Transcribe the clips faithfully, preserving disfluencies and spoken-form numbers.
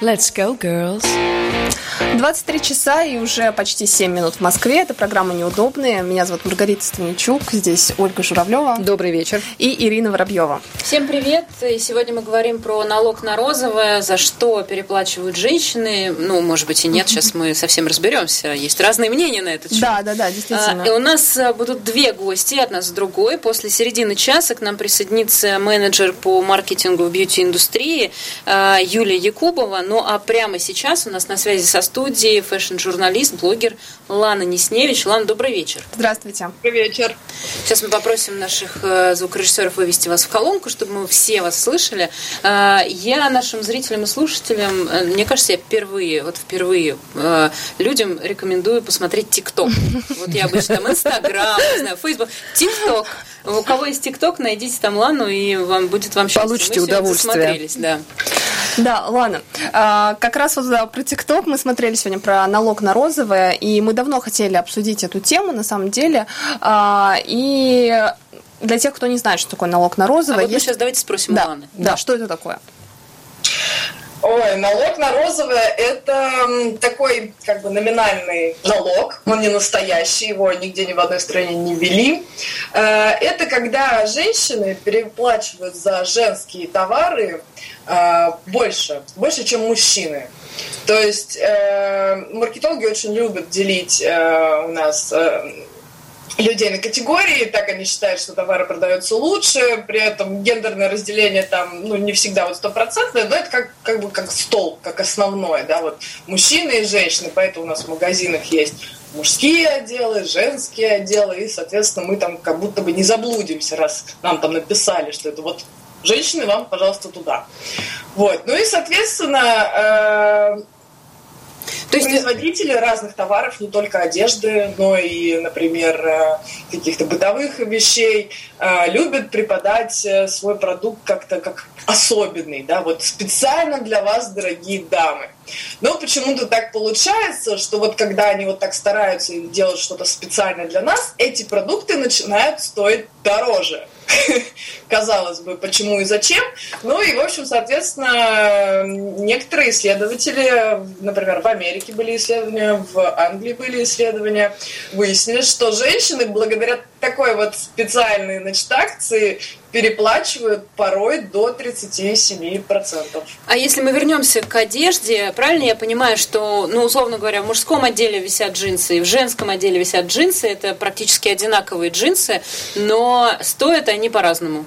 Let's go, girls. двадцать три часа и уже почти семь минут в Москве. Это программа «Неудобные». Меня зовут Маргарита Станичук. Здесь Ольга Журавлева. Добрый вечер. И Ирина Воробьева. Всем привет. И сегодня мы говорим про налог на розовое, за что переплачивают женщины. Ну, может быть, и нет. Сейчас мы совсем разберемся. Есть разные мнения на этот счет. Да, да, да, действительно. И у нас будут две гости, одна с другой. После середины часа к нам присоединится менеджер по маркетингу в бьюти-индустрии Юлия Якубова. Ну, а прямо сейчас у нас на связи со студией фэшн-журналист, блогер Лана Несневич. Лана, добрый вечер. Здравствуйте. Добрый вечер. Сейчас мы попросим наших звукорежиссеров вывести вас в колонку, чтобы мы все вас слышали. Я нашим зрителям и слушателям, мне кажется, я впервые, вот впервые людям рекомендую посмотреть ТикТок. Вот я обычно там Инстаграм, не знаю, Фейсбук, ТикТок. У кого есть ТикТок, найдите там Лану, и вам будет вам счастье. Получите удовольствие. Да. Да, Лана, как раз вот да, про ТикТок мы смотрели сегодня, про налог на розовое, и мы давно хотели обсудить эту тему, на самом деле, и для тех, кто не знает, что такое налог на розовое... А вот есть... мы сейчас давайте спросим да, у Ланы. Да, да, что это такое? Ой, налог на розовое – это такой как бы номинальный налог, он не настоящий, его нигде ни в одной стране не ввели. Это когда женщины переплачивают за женские товары больше, больше, чем мужчины. То есть маркетологи очень любят делить у нас людей на категории, так они считают, что товары продаются лучше, при этом гендерное разделение там, ну, не всегда вот стопроцентное, но это как, как бы как столб, как основное, да, вот мужчины и женщины, поэтому у нас в магазинах есть мужские отделы, женские отделы, и, соответственно, мы там как будто бы не заблудимся, раз нам там написали, что это вот женщины, вам, пожалуйста, туда. Вот, ну и, соответственно, То есть производители разных товаров, не только одежды, но и, например, каких-то бытовых вещей, любят преподать свой продукт как-то как особенный, да, вот специально для вас, дорогие дамы. Но почему-то так получается, что вот когда они вот так стараются и делают что-то специально для нас, эти продукты начинают стоить дороже. Казалось бы, почему и зачем. Ну и, в общем, соответственно, некоторые исследователи, например, в Америке были исследования, в Англии были исследования, выяснили, что женщины благодаря такой вот специальной, значит, акции переплачивают порой до тридцать семь процентов. А если мы вернемся к одежде, правильно я понимаю, что, ну, условно говоря, в мужском отделе висят джинсы, и в женском отделе висят джинсы, это практически одинаковые джинсы, но стоят они по-разному?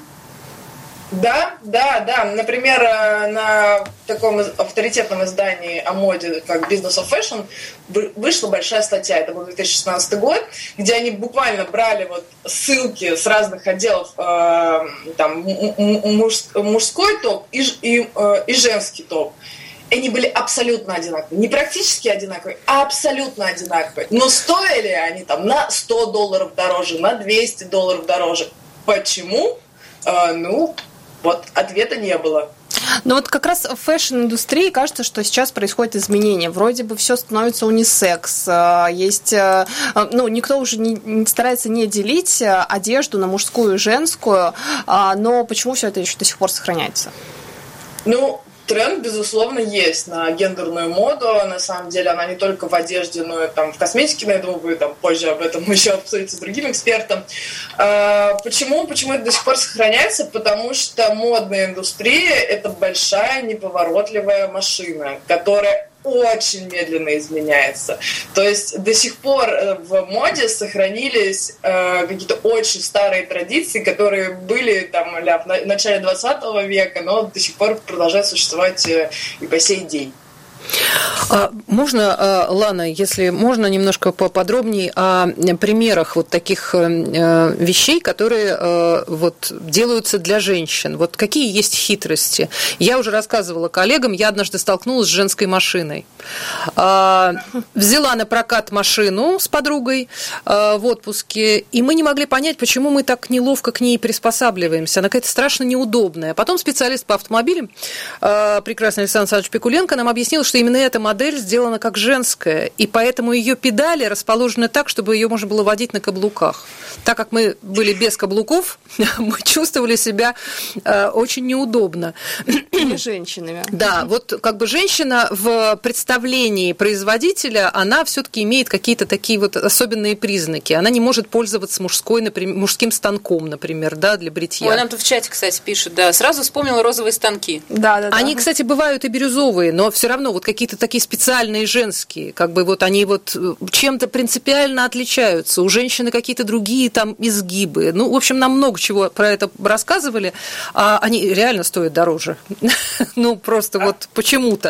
Да, да, да. Например, на таком авторитетном издании о моде, как Business of Fashion, вышла большая статья, это был две тысячи шестнадцатый год, где они буквально брали вот ссылки с разных отделов, э, там, муж, мужской топ и, и, э, и женский топ. Они были абсолютно одинаковые. Не практически одинаковые, а абсолютно одинаковые. Но стоили они там на сто долларов дороже, на двести долларов дороже. Почему? Э, ну... Вот ответа не было. Но вот как раз в фэшн-индустрии кажется, что сейчас происходит изменение. Вроде бы все становится унисекс. Есть, ну, никто уже не, не старается не делить одежду на мужскую и женскую, но почему все это еще до сих пор сохраняется? Ну, тренд, безусловно, есть на гендерную моду. На самом деле она не только в одежде, но и там, в косметике, но я думаю, вы там позже об этом еще обсудите с другим экспертом. Почему? Почему это до сих пор сохраняется? Потому что модная индустрия – это большая неповоротливая машина, которая очень медленно изменяется. То есть до сих пор в моде сохранились э, какие-то очень старые традиции, которые были там в начале двадцатого века, но до сих пор продолжают существовать э, и по сей день. Можно, Лана, если можно, немножко поподробнее о примерах вот таких вещей, которые вот делаются для женщин. Вот какие есть хитрости? Я уже рассказывала коллегам, я однажды столкнулась с женской машиной. Взяла на прокат машину с подругой в отпуске, и мы не могли понять, почему мы так неловко к ней приспосабливаемся. Она какая-то страшно неудобная. Потом специалист по автомобилям, прекрасный Александр Александрович Пикуленко, нам объяснил, что именно эта модель сделана как женская, и поэтому ее педали расположены так, чтобы ее можно было водить на каблуках. Так как мы были без каблуков, мы чувствовали себя очень неудобно. или женщинами. Да, вот как бы женщина в представлении производителя, она все-таки имеет какие-то такие вот особенные признаки. Она не может пользоваться мужской, например, мужским станком, например, да, для бритья. Ой, нам тут в чате, кстати, пишут, да, сразу вспомнила розовые станки. Да, да, да. Они, кстати, бывают и бирюзовые, но все равно вот какие-то такие специальные женские, как бы вот они вот чем-то принципиально отличаются. У женщины какие-то другие там изгибы. Ну, в общем, нам много чего про это рассказывали, а они реально стоят дороже. Ну, просто вот почему-то.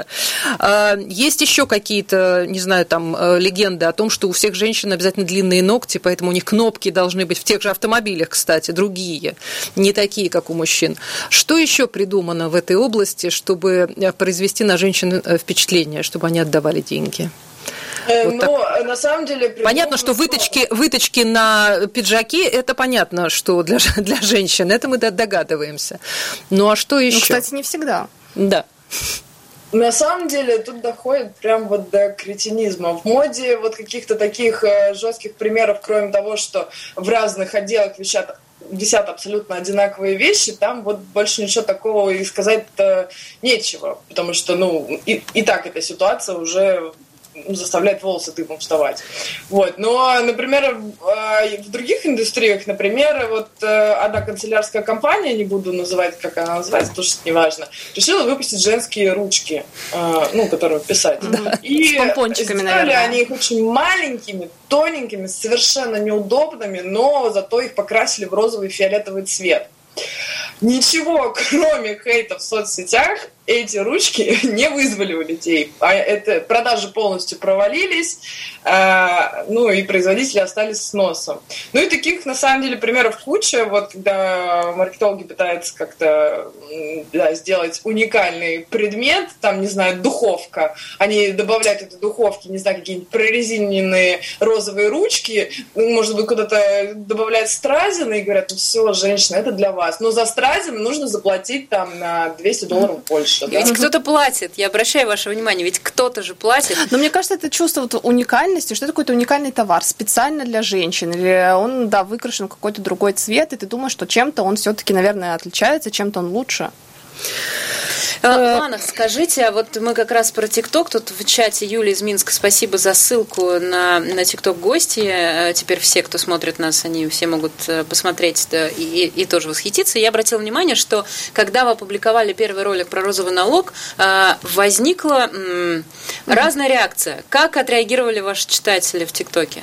Есть еще какие-то, не знаю, там, легенды о том, что у всех женщин обязательно длинные ногти, поэтому у них кнопки должны быть в тех же автомобилях, кстати, другие, не такие, как у мужчин. Что еще придумано в этой области, чтобы произвести на женщин впечатление, чтобы они отдавали деньги? Вот ну, так. На самом деле... Понятно, что выточки, выточки на пиджаки, это понятно, что для, для женщин, это мы догадываемся. Ну, а что еще? Ну, кстати, не всегда. Да. На самом деле тут доходит прям вот до кретинизма. В моде вот каких-то таких жестких примеров, кроме того, что в разных отделах висят, висят абсолютно одинаковые вещи, там вот больше ничего такого и сказать-то нечего. Потому что, ну, и, и так эта ситуация уже... заставляет волосы дыбом вставать. Вот. Но, например, в других индустриях, например, вот одна канцелярская компания, не буду называть, как она называется, потому что это не важно, решила выпустить женские ручки, ну, которые писать. Mm-hmm. Да. И с помпончиками, сделали наверное. Они их очень маленькими, тоненькими, совершенно неудобными, но зато их покрасили в розовый и фиолетовый цвет. Ничего, кроме хейта в соцсетях, эти ручки не вызвали у людей. А это, продажи полностью провалились, э, ну и производители остались с носом. Ну и таких, на самом деле, примеров куча. Вот когда маркетологи пытаются как-то да, сделать уникальный предмет, там, не знаю, духовка, они добавляют этой духовке, не знаю, какие-нибудь прорезиненные розовые ручки, может быть, куда-то добавляют стразины и говорят, ну все, женщина, это для вас. Но за стразины нужно заплатить там на двести долларов больше. Да? Ведь кто-то платит, я обращаю ваше внимание, ведь кто-то же платит. Но мне кажется, это чувство вот уникальности, что это какой-то уникальный товар, специально для женщин, или он, да, выкрашен в какой-то другой цвет, и ты думаешь, что чем-то он все-таки, наверное, отличается, чем-то он лучше. Лана, скажите, а вот мы как раз про ТикТок, тут в чате Юлия из Минска, спасибо за ссылку на, на ТикТок гости. Теперь все, кто смотрит нас, они все могут посмотреть да, и, и тоже восхититься. Я обратила внимание, что когда вы опубликовали первый ролик про розовый налог, возникла м, разная реакция. Как отреагировали ваши читатели в ТикТоке?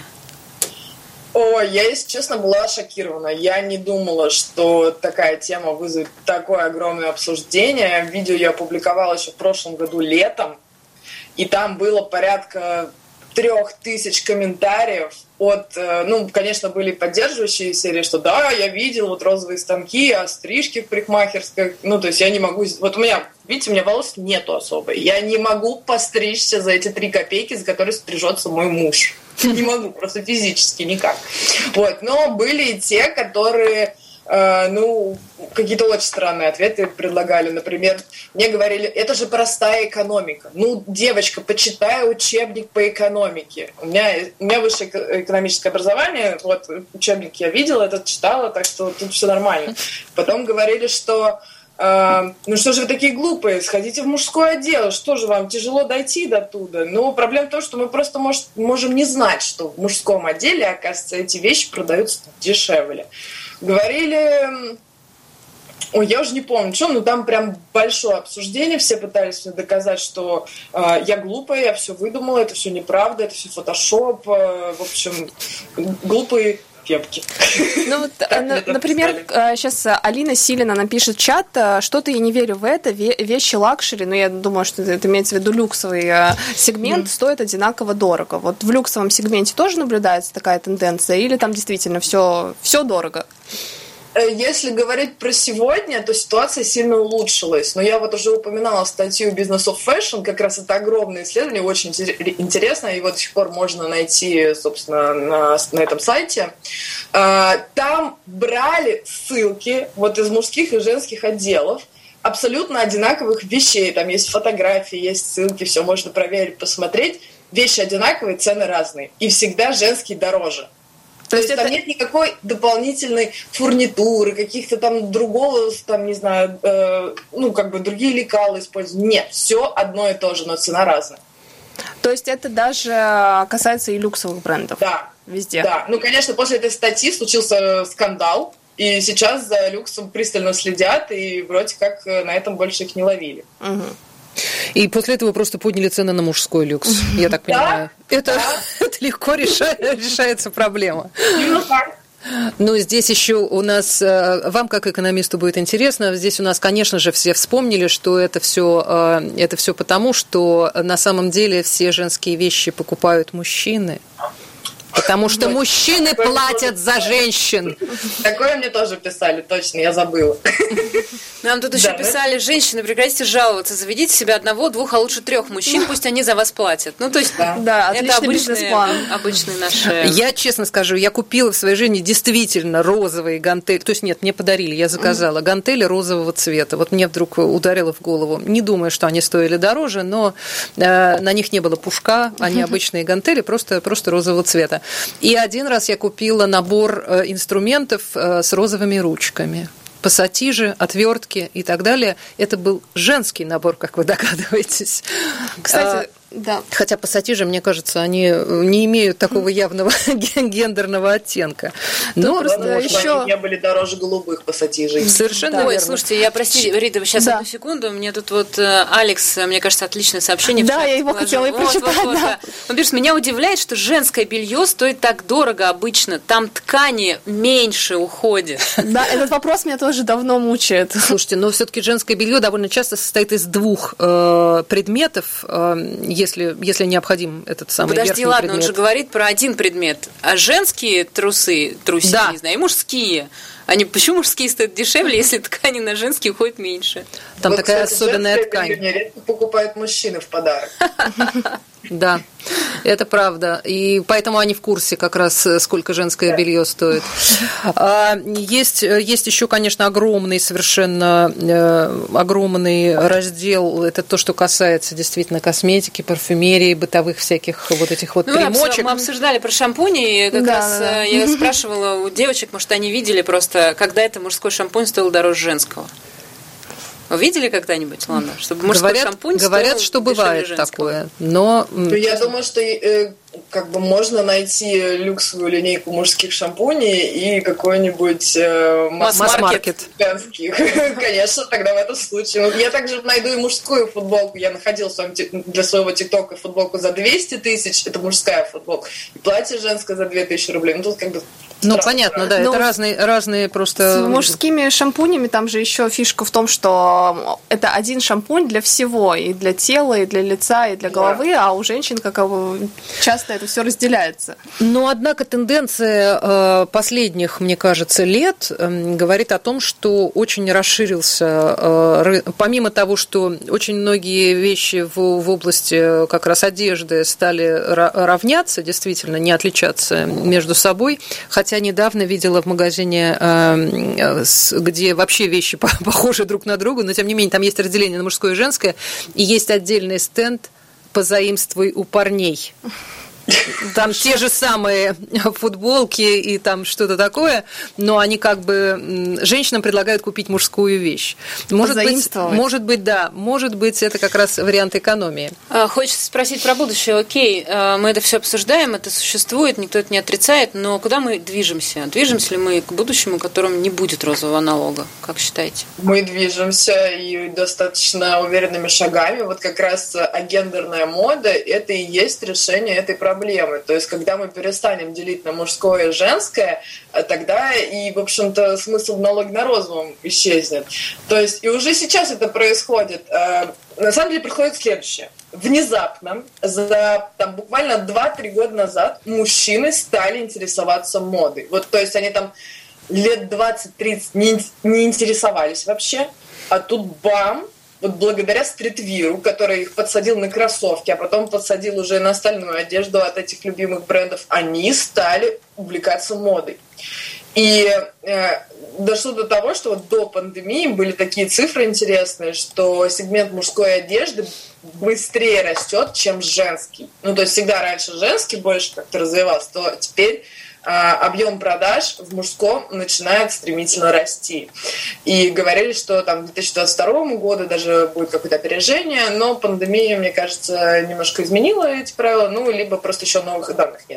Ой, я, если честно, была шокирована. Я не думала, что такая тема вызовет такое огромное обсуждение. Видео я опубликовала еще в прошлом году летом, и там было порядка трех тысяч комментариев от, ну, конечно, были поддерживающие серии, что да, я видел вот розовые станки, а стрижки в парикмахерской, ну, то есть я не могу, вот у меня, видите, у меня волос нету особо, я не могу постричься за эти три копейки, за которые стрижется мой муж. Не могу, просто физически никак. Вот, но были и те, которые... ну, какие-то очень странные ответы предлагали. Например, мне говорили, это же простая экономика. Ну, девочка, почитай учебник по экономике. У меня, у меня высшее экономическое образование, вот учебник я видела, этот читала, так что тут все нормально. Потом говорили, что Uh, ну что же вы такие глупые, сходите в мужское отдел, что же вам тяжело дойти до туда? Но проблема в том, что мы просто мож, можем не знать, что в мужском отделе, оказывается, эти вещи продаются дешевле. Говорили, ой, я уже не помню, что, но там прям большое обсуждение, все пытались мне доказать, что uh, я глупая, я все выдумала, это все неправда, это все фотошоп, uh, в общем, глупые кепки. Ну, вот, на, например, сейчас Алина Силина напишет в чат, что-то я не верю в это, вещи лакшери, но я думаю, что это имеется в виду люксовый сегмент, mm. стоит одинаково дорого. Вот в люксовом сегменте тоже наблюдается такая тенденция, или там действительно все, все дорого? Если говорить про сегодня, то ситуация сильно улучшилась. Но я вот уже упоминала статью Business of Fashion, как раз это огромное исследование, очень интересно, его до сих пор можно найти, собственно, на, на этом сайте. Там брали ссылки вот из мужских и женских отделов абсолютно одинаковых вещей. Там есть фотографии, есть ссылки, все можно проверить, посмотреть. Вещи одинаковые, цены разные. И всегда женские дороже. То, То есть, есть это... там нет никакой дополнительной фурнитуры, каких-то там другого, там, не знаю, э, ну, как бы другие лекала используют. Нет, все одно и то же, но цена разная. То есть это даже касается и люксовых брендов? Да. Везде? Да. Ну, конечно, после этой статьи случился скандал, и сейчас за люксом пристально следят, и вроде как на этом больше их не ловили. Угу. И после этого просто подняли цены на мужской люкс, я так понимаю. Да? Это, да. это легко решает, решается проблема. Ну, так. Но здесь еще у нас, вам как экономисту будет интересно, здесь у нас, конечно же, все вспомнили, что это все, это все потому, что на самом деле все женские вещи покупают мужчины. Потому что вот. Мужчины такое платят за женщин. Такое мне тоже писали, точно, я забыла. Нам тут еще да, писали, женщины, прекратите жаловаться, заведите себе одного, двух, а лучше трех мужчин, пусть они за вас платят. Ну, то есть, да, да это обычные, обычные наши... Я честно скажу, я купила в своей жизни действительно розовые гантели. То есть, нет, мне подарили, я заказала гантели розового цвета. Вот мне вдруг ударило в голову. Не думаю, что они стоили дороже, но э, на них не было пушка, они обычные гантели, просто, просто розового цвета. И один раз я купила набор инструментов с розовыми ручками. Пассатижи, отвертки и так далее. Это был женский набор, как вы догадываетесь. Кстати, да. Хотя пассатижи, мне кажется, они не имеют такого явного гендерного оттенка. Но просто ну, еще они не были дороже голубых пассатижей. Совершенно да. верно. Ой, слушайте, я простите, Рита, сейчас да. одну секунду. Мне тут вот Алекс, мне кажется, отличное сообщение. Да, я его положил. хотела и вот, прочитать. Вот, вот, да. Он пишет, меня удивляет, что женское белье стоит так дорого обычно. Там ткани меньше уходит. Да, этот вопрос меня тоже давно мучает. Слушайте, но все-таки женское белье довольно часто состоит из двух э, предметов, э, если, если необходим этот самый Подожди, верхний ладно, предмет. Он же говорит про один предмет. А женские трусы, трусики, да. не знаю, и мужские. Они, почему мужские стоят дешевле, если ткани на женские уходят меньше? Там вот, такая кстати, особенная ткань. Редко покупают мужчины в подарок. Да, это правда. И поэтому они в курсе как раз, сколько женское белье стоит. Есть, есть еще, конечно, огромный, совершенно огромный раздел. Это то, что касается действительно косметики, парфюмерии, бытовых всяких вот этих вот ну, примочек. Мы обсуждали про шампуни. Как да, раз да. я спрашивала у девочек, может, они видели просто, когда это мужской шампунь стоил дороже женского. Вы видели когда-нибудь, Лана, чтобы мужской говорят, шампунь говорят, что бывает женского. Такое, но... Ну, я думаю, что э, как бы можно найти люксовую линейку мужских шампуней и какой-нибудь э, масс-маркет женских. Конечно, тогда в этом случае. Я также найду и мужскую футболку. Я находила для своего тиктока футболку за двести тысяч, это мужская футболка, и платье женское за две тысячи рублей. Ну, тут как бы... Ну, понятно, да, но это разные, разные просто... С мужскими шампунями там же еще фишка в том, что это один шампунь для всего, и для тела, и для лица, и для головы, да. А у женщин, как часто это все разделяется. Но, однако, тенденция последних, мне кажется, лет говорит о том, что очень расширился, помимо того, что очень многие вещи в, в области как раз одежды стали равняться, действительно, не отличаться между собой, хотя недавно видела в магазине, где вообще вещи похожи друг на друга, но тем не менее там есть разделение на мужское и женское, и есть отдельный стенд «Позаимствуй у парней». Там те же самые футболки и там что-то такое, но они как бы женщинам предлагают купить мужскую вещь. Может быть, может быть, да, может быть, это как раз вариант экономии. Хочется спросить про будущее. Окей, мы это все обсуждаем, это существует, никто это не отрицает, но куда мы движемся? Движемся ли мы к будущему, в котором не будет розового налога? Как считаете? Мы движемся и достаточно уверенными шагами. Вот как раз агендерная мода – это и есть решение этой проблемы. Проблемы. То есть, когда мы перестанем делить на мужское и женское, тогда и, в общем-то, смысл в налоге на розовом исчезнет. То есть, и уже сейчас это происходит. На самом деле, происходит следующее. Внезапно, за там, буквально два-три года назад, мужчины стали интересоваться модой. Вот, то есть, они там лет двадцать-тридцать не, не интересовались вообще, а тут бам! Вот благодаря стритвиру, который их подсадил на кроссовки, а потом подсадил уже на остальную одежду от этих любимых брендов, они стали увлекаться модой. И э, дошло до того, что вот до пандемии были такие цифры интересные, что сегмент мужской одежды быстрее растет, чем женский. Ну, то есть всегда раньше женский больше как-то развивался, то теперь объем продаж в мужском начинает стремительно расти. И говорили, что там к две тысячи двадцать второму году даже будет какое-то опережение, но пандемия, мне кажется, немножко изменила эти правила, ну, либо просто еще новых данных нет.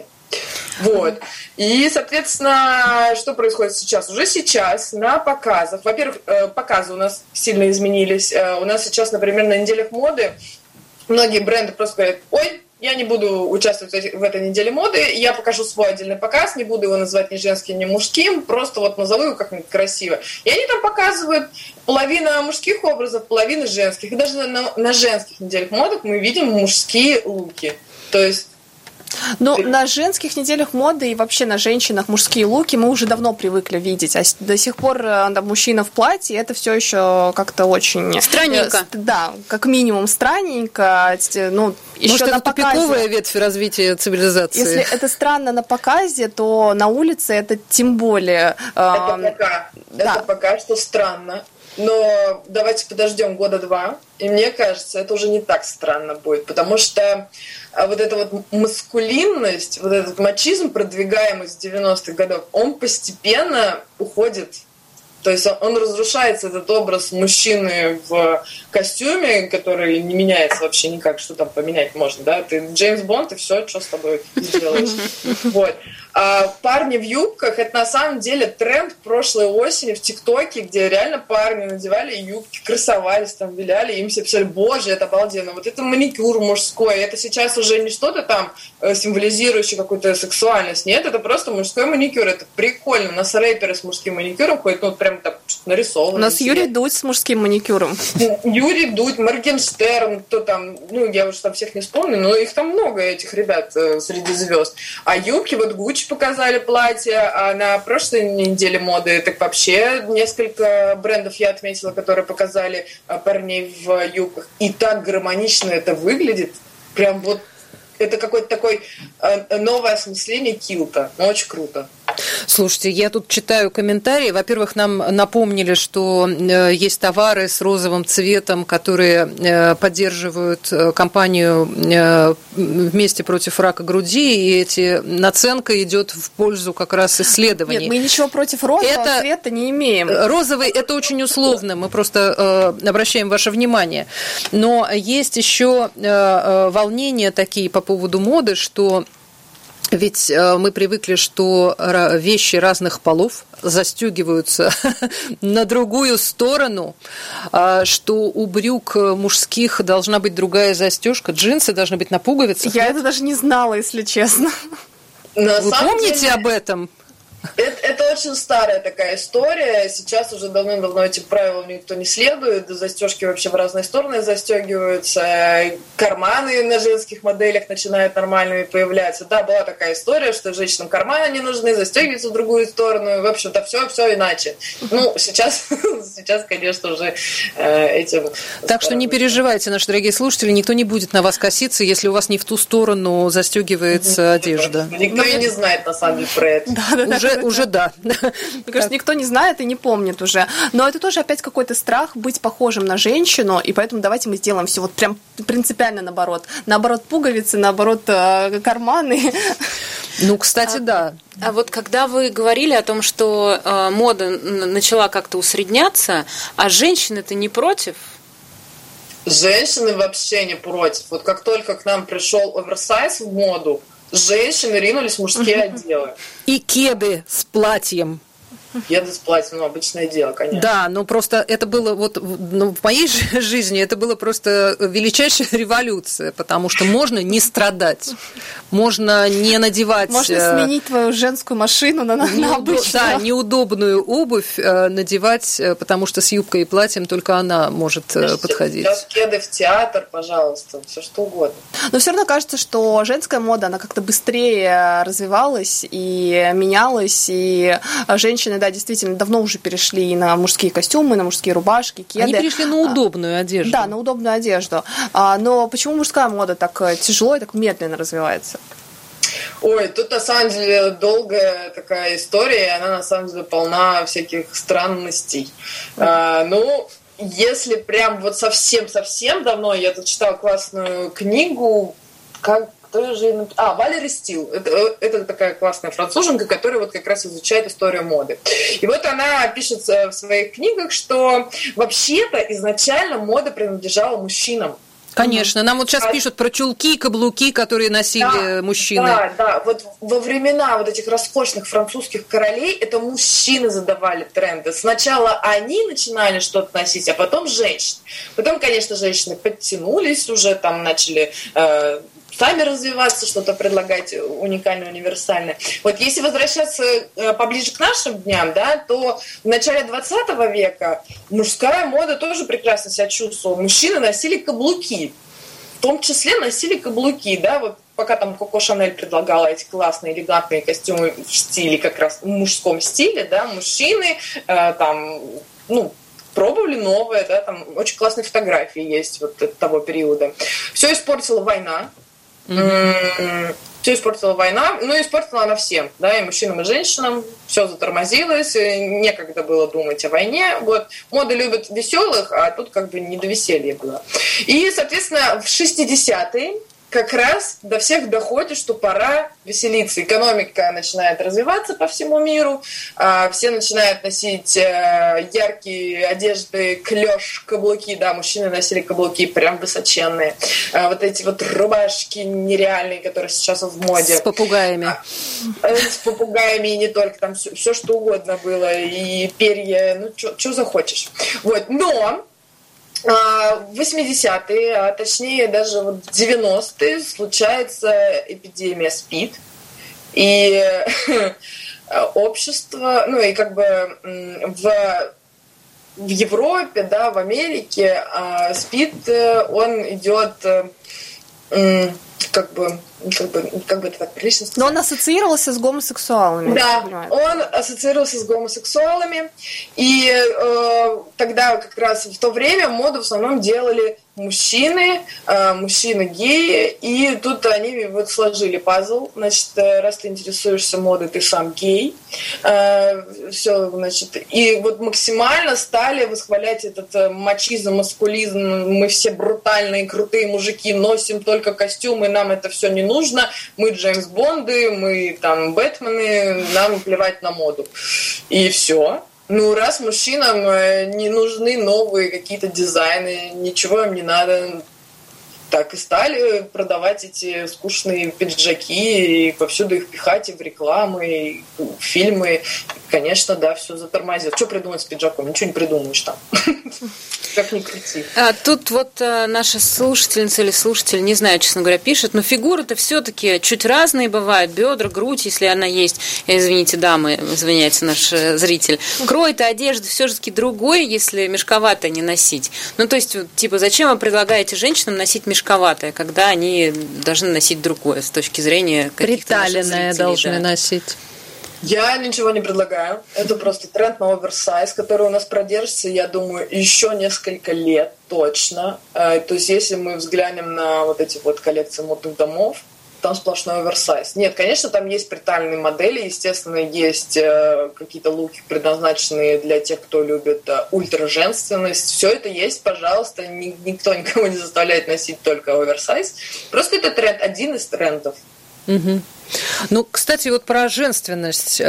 Вот. И, соответственно, что происходит сейчас? Уже сейчас на показах, во-первых, показы у нас сильно изменились. У нас сейчас, например, на неделях моды многие бренды просто говорят: ой, я не буду участвовать в этой неделе моды, я покажу свой отдельный показ, не буду его называть ни женским, ни мужским, просто вот назову его как-нибудь красиво. И они там показывают половина мужских образов, половина женских. И даже на, на женских неделях моды мы видим мужские луки. То есть Ну, на женских неделях моды и вообще на женщинах мужские луки мы уже давно привыкли видеть. А до сих пор да, мужчина в платье, это все еще как-то очень... Странненько. Да, как минимум странненько. Ну, еще Может, на это показе, тупиковая ветвь развития цивилизации? Если это странно на показе, то на улице это тем более... Это пока, да. это пока что странно. Но давайте подождем года два, и мне кажется, это уже не так странно будет, потому что вот эта вот маскулинность, вот этот мачизм, продвигаемый с девяностых годов, он постепенно уходит. То есть он, он разрушается, этот образ мужчины в костюме, который не меняется вообще никак, что там поменять можно, да? Ты Джеймс Бонд, и все, что с тобой сделаешь. Вот. А парни в юбках — это на самом деле тренд прошлой осени в ТикТоке, где реально парни надевали юбки, красовались, там, виляли, им все писали: боже, это обалденно, вот это маникюр мужской, это сейчас уже не что-то там символизирующее какую-то сексуальность, нет, это просто мужской маникюр, это прикольно, у нас рэперы с мужским маникюром ходят, ну, вот прям так нарисованы. У нас Юрий Дудь с мужским маникюром. Юрий Дудь, Моргенштерн, кто там, ну, я уже там всех не вспомню, но их там много, этих ребят, среди звезд. А юбки, вот Гуччи показали платье, а на прошлой неделе моды так вообще несколько брендов я отметила, которые показали парней в юбках. И так гармонично это выглядит. Прям вот это какое-то такое новое осмысление килта. Ну, очень круто. Слушайте, я тут читаю комментарии. Во-первых, нам напомнили, что есть товары с розовым цветом, которые поддерживают кампанию «Вместе против рака груди», и эти наценка идет в пользу как раз исследований. Нет, мы ничего против розового это... цвета не имеем. Розовый – это очень условно, мы просто э, обращаем ваше внимание. Но есть еще э, волнения такие по поводу моды, что ведь мы привыкли, что вещи разных полов застегиваются на другую сторону, что у брюк мужских должна быть другая застежка, джинсы должны быть на пуговицах. Я это даже не знала, если честно. На Вы помните деле... об этом? Это, это очень старая такая история. Сейчас уже давным-давно этим правилам никто не следует. Застежки вообще в разные стороны застегиваются. Карманы на женских моделях начинают нормальными появляться. Да, была такая история, что женщинам карманы не нужны, застегиваются в другую сторону. В общем-то, все, все иначе. Ну, сейчас, сейчас, конечно, уже этим... Так что не переживайте, наши дорогие слушатели, никто не будет на вас коситься, если у вас не в ту сторону застегивается одежда. Никто и не знает, на самом деле, про это. Да, да, да. Уже, уже да. Мне кажется, никто не знает и не помнит уже. Но это тоже опять какой-то страх быть похожим на женщину, и поэтому давайте мы сделаем все вот прям принципиально наоборот. Наоборот пуговицы, наоборот карманы. Ну, кстати, а, да. А вот когда вы говорили о том, что э, мода начала как-то усредняться, а женщины-то не против? Женщины вообще не против. Вот как только к нам пришел оверсайз в моду, женщины ринулись в мужские отделы. И кеды с платьем. Кеды с платьем, ну, обычное дело, конечно. Да, но просто это было вот ну, в моей жизни это было просто величайшая революция, потому что можно не страдать, можно не надевать... Можно сменить твою женскую машину на, на, на обычную. Да, неудобную обувь надевать, потому что с юбкой и платьем только она может Значит, подходить. Сейчас кеды в театр, пожалуйста, все что угодно. Но все равно кажется, что женская мода, она как-то быстрее развивалась и менялась, и женщины, да, действительно давно уже перешли на мужские костюмы, на мужские рубашки, кеды. Они перешли на удобную одежду. Да, на удобную одежду. Но почему мужская мода так тяжело и так медленно развивается? Ой, тут на самом деле долгая такая история, и она на самом деле полна всяких странностей. Mm. А, ну, если прям вот совсем-совсем давно, я тут читала классную книгу, как Кто же... А, Валери Стил. Это, это такая классная француженка, которая вот как раз изучает историю моды. И вот она пишет в своих книгах, что вообще-то изначально мода принадлежала мужчинам. Конечно. Нам вот сейчас а... пишут про чулки, каблуки, которые носили да, мужчины. Да, да. Вот во времена вот этих роскошных французских королей это мужчины задавали тренды. Сначала они начинали что-то носить, а потом женщины. Потом, конечно, женщины подтянулись, уже там начали... Э, сами развиваться, что-то предлагать уникальное, универсальное. Вот если возвращаться поближе к нашим дням, да, то в начале двадцатого века мужская мода тоже прекрасно себя чувствовала. Мужчины носили каблуки, в том числе носили каблуки, да, вот пока там Коко Шанель предлагала эти классные, элегантные костюмы в стиле, как раз в мужском стиле, да, мужчины э, там, ну, пробовали новое, да, там очень классные фотографии есть вот от того периода. Все испортила война. Mm-hmm. Все испортила война, ну, испортила она всем, да, и мужчинам, и женщинам, все затормозилось, некогда было думать о войне, вот, мода любит веселых, а тут как бы не до веселья было. И, соответственно, в шестидесятые как раз до всех доходит, что пора веселиться. Экономика начинает развиваться по всему миру, все начинают носить яркие одежды, клеш, каблуки, да, мужчины носили каблуки прям высоченные. Вот эти вот рубашки нереальные, которые сейчас в моде. С попугаями. С попугаями и не только, там все, все что угодно было, и перья, ну, что захочешь. Вот, но... В восьмидесятые, а точнее даже вот в девяностые случается эпидемия СПИД, и общество, ну и как бы в, в Европе, да, в Америке СПИД, он идет как бы, как бы, как бы это так прилично сказать. Но он ассоциировался с гомосексуалами. Да, он ассоциировался с гомосексуалами, и э, тогда как раз в то время моду в основном делали мужчины, э, мужчины-геи, и тут они вот сложили пазл, значит, раз ты интересуешься модой, ты сам гей, э, все, значит, и вот максимально стали восхвалять этот мачизм, маскулизм, мы все брутальные, крутые мужики, носим только костюмы, нам это все не нужно, мы Джеймс Бонды, мы там Бэтмены, нам плевать на моду. И все. Ну, раз мужчинам не нужны новые какие-то дизайны, ничего им не надо, так и стали продавать эти скучные пиджаки и повсюду их пихать и в рекламы, и в фильмы. Конечно, да, все затормозило. Что придумать с пиджаком? Ничего не придумаешь там. Как ни крути. А тут вот а, наша слушательница или слушатель, не знаю, честно говоря, пишет, но фигуры-то все-таки чуть разные бывают. Бедра, грудь, если она есть. Извините, дамы, извиняется наш зритель. Крой-то одежды все-таки другой, если мешковатое не носить. Ну, то есть, типа, зачем вы предлагаете женщинам носить мешковатое, когда они должны носить другое с точки зрения каких-то наших зрителей? Приталенное должны да. носить. Я ничего не предлагаю. Это просто тренд на оверсайз, который у нас продержится, я думаю, еще несколько лет точно. То есть, если мы взглянем на вот эти вот коллекции модных домов, там сплошной оверсайз. Нет, конечно, там есть приталенные модели, естественно, есть какие-то луки, предназначенные для тех, кто любит ультраженственность. Все это есть, пожалуйста, никто никого не заставляет носить только оверсайз. Просто это тренд, один из трендов. Угу. Ну, кстати, вот про женственность.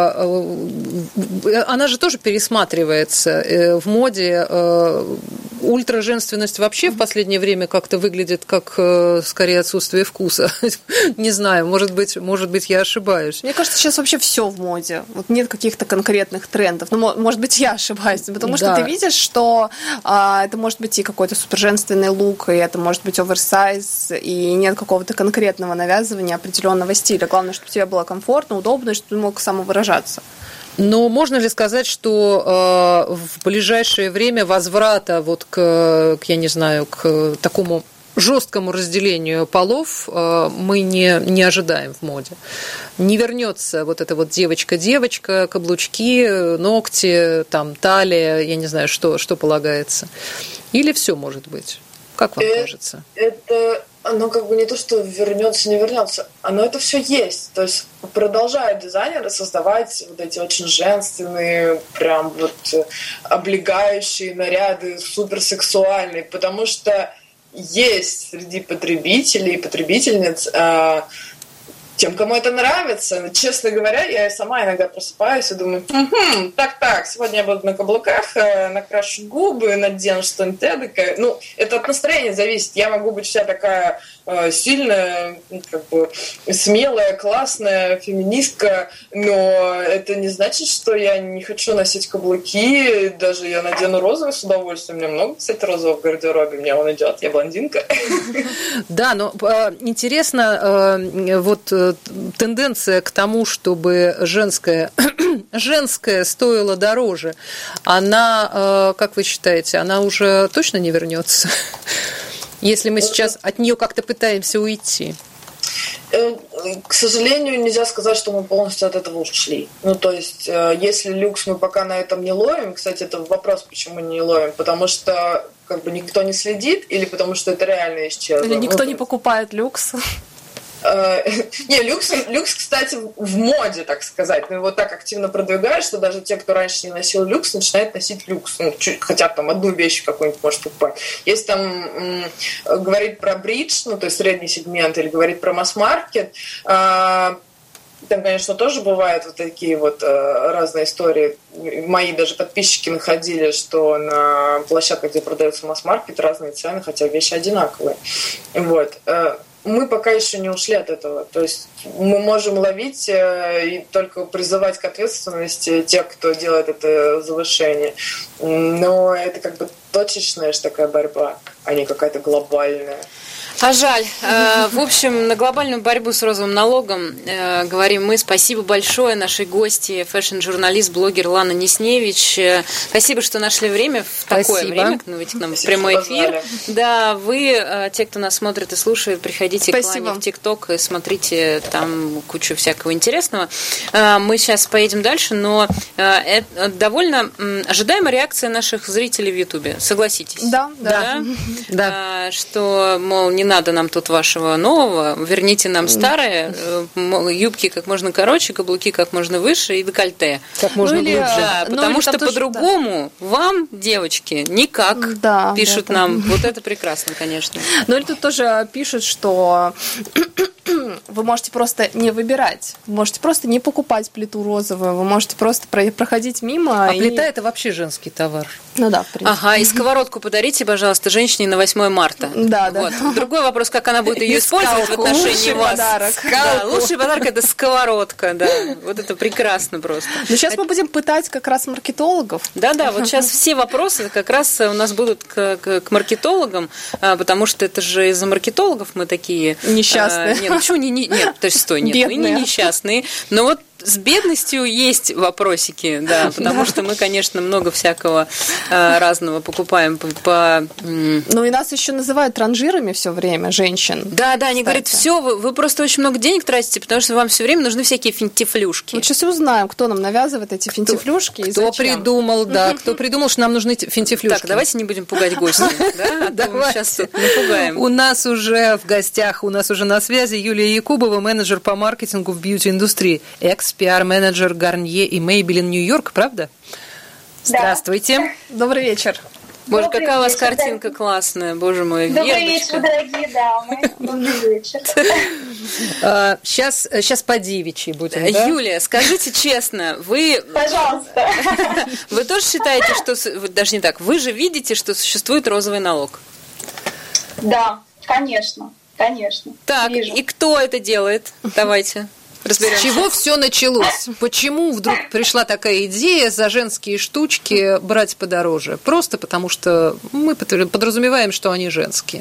Она же тоже пересматривается в моде. Ультраженственность вообще в последнее время как-то выглядит как, скорее, отсутствие вкуса. Не знаю, может быть, может быть, я ошибаюсь. Мне кажется, сейчас вообще все в моде. Вот нет каких-то конкретных трендов. Ну, может быть, я ошибаюсь, потому что да. ты видишь, что а, это может быть и какой-то суперженственный лук, и это может быть оверсайз, и нет какого-то конкретного навязывания определенного стиля. Главное, чтобы тебе было комфортно, удобно, и чтобы ты мог самовыражаться. Но можно ли сказать, что э, в ближайшее время возврата вот к, к, я не знаю, к такому жесткому разделению полов э, мы не, не ожидаем в моде? Не вернется вот эта вот девочка-девочка, каблучки, ногти, там, талия, я не знаю, что, что полагается. Или все может быть? Как вам это, кажется? Это... Оно как бы не то, что вернется, не вернется, оно это все есть. То есть продолжают дизайнеры создавать вот эти очень женственные, прям вот облегающие наряды, суперсексуальные, потому что есть среди потребителей и потребительниц тем, кому это нравится. Честно говоря, я сама иногда просыпаюсь и думаю, угу, так-так, сегодня я буду на каблуках, накрашу губы, надену что-нибудь эдакое. Ну, это от настроения зависит. Я могу быть вся такая э, сильная, как бы смелая, классная, феминистка, но это не значит, что я не хочу носить каблуки. Даже я надену розовый с удовольствием. У меня много, кстати, розового в гардеробе. Мне он идет, я блондинка. Да, но интересно, вот тенденция к тому, чтобы женское, женское стоило дороже, она, как вы считаете, она уже точно не вернется, если мы сейчас от нее как-то пытаемся уйти? К сожалению, нельзя сказать, что мы полностью от этого ушли. Ну, то есть, если люкс мы пока на этом не ловим, кстати, это вопрос, почему не ловим, потому что как бы никто не следит или потому что это реально исчезло. Или никто ну, не покупает люкс. Не, люкс, люкс, кстати, в моде, так сказать. Но его так активно продвигают, что даже те, кто раньше не носил люкс, начинают носить люкс. Ну, чуть, хотя там одну вещь какую-нибудь может покупать. Если там м- говорить про бридж, ну, то есть средний сегмент, или говорить про масс-маркет, э- там, конечно, тоже бывают вот такие вот э, разные истории. Мои даже подписчики находили, что на площадках, где продается масс-маркет, разные цены, хотя вещи одинаковые. Вот. Мы пока еще не ушли от этого. То есть мы можем ловить и только призывать к ответственности тех, кто делает это завышение. Но это как бы точечная же такая борьба, а не какая-то глобальная. А жаль. В общем, на глобальную борьбу с розовым налогом говорим мы. Спасибо большое нашей гости, фэшн-журналист, блогер Лана Несневич. Спасибо, что нашли время в такое Спасибо. время, ну, ведь к нам в прямой эфир. Да, вы, те, кто нас смотрит и слушает, приходите Спасибо. К Лане в ТикТок и смотрите там кучу всякого интересного. Мы сейчас поедем дальше, но это довольно ожидаемая реакция наших зрителей в Ютубе. Согласитесь? Да, да. да. да. Что, мол, не надо нам тут вашего нового, верните нам старое, юбки как можно короче, каблуки как можно выше и декольте. Как можно ну, или, глубже. Да, ну, потому что по-другому да. вам, девочки, никак, да, пишут да, нам. Да. Вот это прекрасно, конечно. Ну или тут тоже пишут, что вы можете просто не выбирать, вы можете просто не покупать плиту розовую, вы можете просто проходить мимо. А и... плита – это вообще женский товар. Ну да, в принципе. Ага, и сковородку подарите, пожалуйста, женщине на восьмое марта. Да, да. Вот. Другой вопрос, как она будет ее использовать в отношении лучший вас. Подарок. Да, лучший подарок – это сковородка, да. Вот это прекрасно просто. Но сейчас мы будем пытать как раз маркетологов. Да-да, вот сейчас все вопросы как раз у нас будут к, к, к маркетологам, потому что это же из-за маркетологов мы такие… Несчастные. А, нет, почему не… не нет, то есть стой, нет, Бедные. мы не несчастные. Но вот с бедностью есть вопросики, да, потому да. что мы, конечно, много всякого э, разного покупаем по, по... Ну и нас еще называют транжирами все время, женщин. Да, да, они кстати. Говорят, все, вы, вы просто очень много денег тратите, потому что вам все время нужны всякие финтифлюшки. Вот сейчас и узнаем, кто нам навязывает эти финтифлюшки кто, и кто зачем. придумал, да, кто придумал, что нам нужны финтифлюшки. Так, давайте не будем пугать гостей, да, сейчас тут не пугаем. У нас уже в гостях, у нас уже на связи Юлия Якубова, менеджер по маркетингу в бьюти-индустрии, экс-пи ар-менеджер Гарнье и Maybelline Нью-Йорк, правда? Да. Здравствуйте. Добрый вечер. Боже, Добрый какая вечер, у вас картинка да. классная, боже мой. Добрый вечер, дорогие дамы. Добрый вечер. Сейчас, сейчас по девичьи будем, да? Юлия, скажите честно, вы... Пожалуйста. Вы тоже считаете, что... Даже не так. Вы же видите, что существует розовый налог? Да, конечно. Конечно. Так, вижу. И кто это делает? Давайте. Разберемся. С чего все началось? Почему вдруг пришла такая идея за женские штучки брать подороже? Просто потому что мы подразумеваем, что они женские.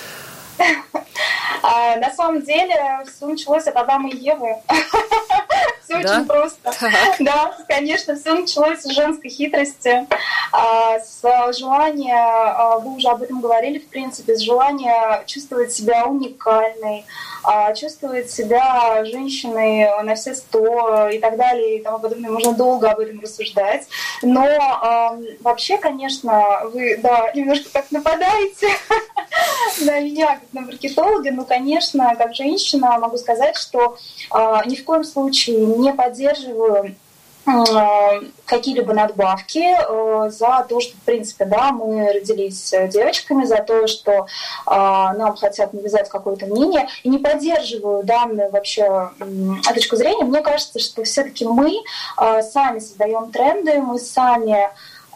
А, на самом деле все началось от Адама и Евы. Все да? очень просто. Так. Да, конечно, все началось с женской хитрости, с желания, вы уже об этом говорили, в принципе, с желания чувствовать себя уникальной, чувствовать себя женщиной на все сто и так далее и тому подобное. Можно долго об этом рассуждать. Но э, вообще, конечно, вы да, немножко так нападаете на меня, как на маркетолога. Но, конечно, как женщина могу сказать, что э, ни в коем случае не поддерживаю какие-либо надбавки за то, что, в принципе, да, мы родились девочками, за то, что нам хотят навязать какое-то мнение. И не поддерживаю данную вообще точку зрения. Мне кажется, что все-таки мы сами создаем тренды, мы сами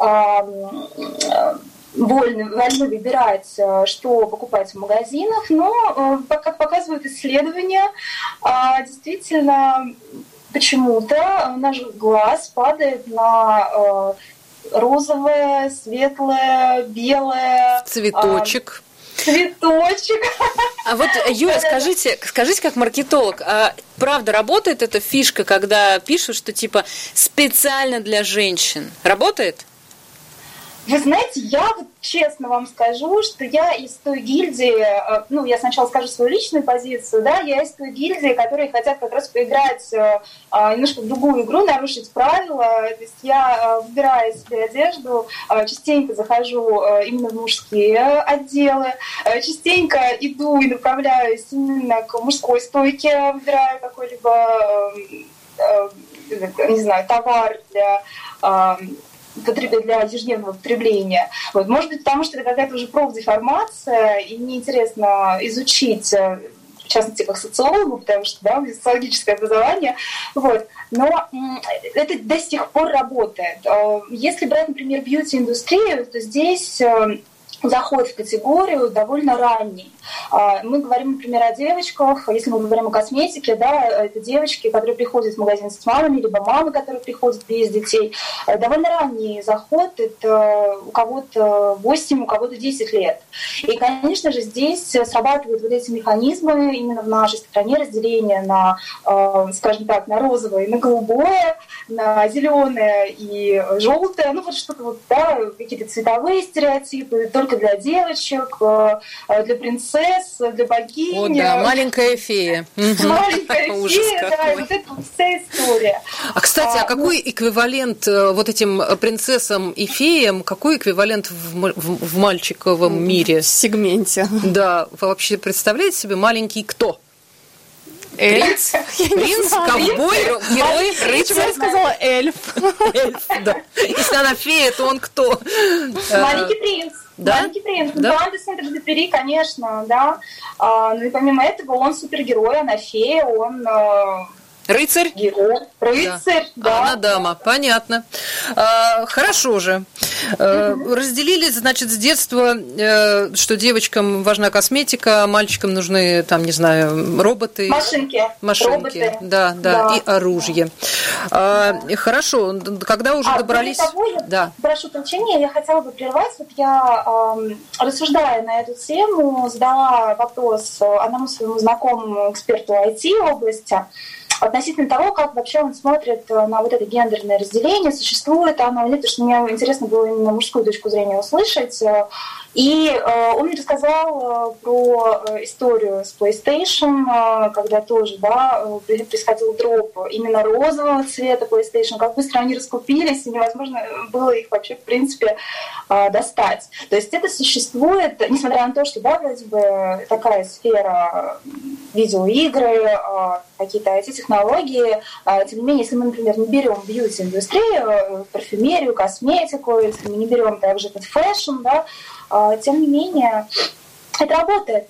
вольны, вольны выбирать, что покупать в магазинах, но, как показывают исследования, действительно, почему-то наш глаз падает на розовое, светлое, белое. Цветочек. Цветочек. А вот, Юля, скажите, скажите, как маркетолог, а правда работает эта фишка, когда пишут, что типа специально для женщин? Работает? Вы знаете, я вот честно вам скажу, что я из той гильдии, ну, я сначала скажу свою личную позицию, да, я из той гильдии, которые хотят как раз поиграть немножко в другую игру, нарушить правила. То есть я, выбирая себе одежду, частенько захожу именно в мужские отделы, частенько иду и направляюсь именно к мужской стойке, выбираю какой-либо, не знаю, товар для для ежедневного потребления. Вот. Может быть, потому что это какая-то уже профдеформация, и мне интересно изучить, в частности, как социологу, потому что, да, у меня социологическое образование. Вот. Но это до сих пор работает. Если брать, например, бьюти-индустрию, то здесь заход в категорию довольно ранний. Мы говорим, например, о девочках, если мы говорим о косметике, да, это девочки, которые приходят в магазин с мамами, либо мамы, которые приходят без детей. Довольно ранний заход, это у кого-то восемь, у кого-то десять лет. И, конечно же, здесь срабатывают вот эти механизмы именно в нашей стране разделения на, скажем так, на розовое и на голубое, на зеленое и желтое, ну вот что-то вот, да, какие-то цветовые стереотипы, только для девочек, для принцесс, для богини. О, да, маленькая фея. Маленькая фея, да, вот это вся история. А, кстати, а какой эквивалент вот этим принцессам и феям, какой эквивалент в, в, в мальчиковом мире? В сегменте. Да, вы вообще представляете себе маленький кто? Принц, принц, ковбой, герой, рыцарь. Я сказала эльф. Эльф, да. Если она фея, то он кто? Маленький принц. Да? Маленький принц. Да? Да, de Saint-Exupéry, конечно, да. А, ну и помимо этого он супергерой, она фея, он... Рыцарь? Герой. Рыцарь, да. да. А она дама, понятно. А, хорошо же. А, разделили, значит, с детства, что девочкам важна косметика, а мальчикам нужны, там, не знаю, роботы. Машинки. Машинки, роботы. Да, да, да, и оружие. А, хорошо, когда уже а, добрались... Того, я да. Прошу прощения, я хотела бы прервать. Вот я, э, рассуждая на эту тему, задала вопрос одному своему знакомому эксперту ай ти-области, относительно того, как вообще он смотрит на вот это гендерное разделение, существует оно или нет, потому что мне интересно было именно мужскую точку зрения услышать. И э, он мне рассказал про историю с PlayStation, когда тоже, да, происходил дроп именно розового цвета PlayStation, как быстро они раскупились, и невозможно было их вообще, в принципе, э, достать. То есть это существует, несмотря на то, что, да, вроде бы такая сфера видеоигры, э, какие-то ай ти-технологии, э, тем не менее, если мы, например, не берем бьюти-индустрию, парфюмерию, косметику, если мы не берем также этот фэшн, да, тем не менее, это работает.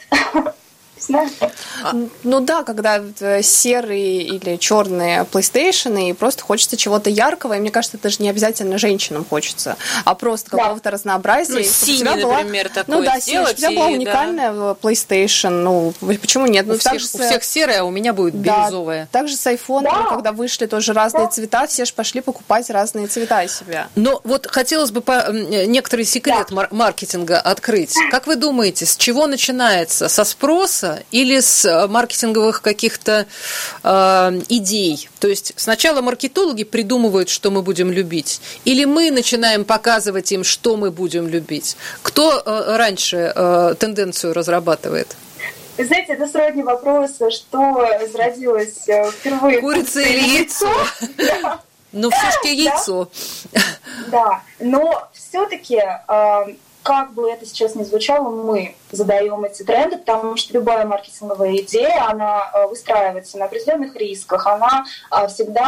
Ну да, когда серые или черные PlayStation, и просто хочется чего-то яркого, и мне кажется, это же не обязательно женщинам хочется, а просто какого-то да. разнообразия. Ну, синий, была, например, такое ну, да, сделать. У тебя была уникальная да. PlayStation, ну, почему нет? Ну, у, всех, с... у всех серая, а у меня будет да, бирюзовая. Также с iPhone, да. когда вышли тоже разные да. цвета, все же пошли покупать разные цвета себе. Но вот хотелось бы по... некоторый секрет да. маркетинга открыть. Как вы думаете, с чего начинается? Со спроса или с маркетинговых каких-то э, идей? То есть сначала маркетологи придумывают, что мы будем любить, или мы начинаем показывать им, что мы будем любить? Кто э, раньше э, тенденцию разрабатывает? Вы знаете, это сродни вопроса, что зародилось впервые. Курица или яйцо? Ну, все-таки яйцо. Да, но все-таки... Как бы это сейчас ни звучало, мы задаем эти тренды, потому что любая маркетинговая идея, она выстраивается на определенных рисках, она всегда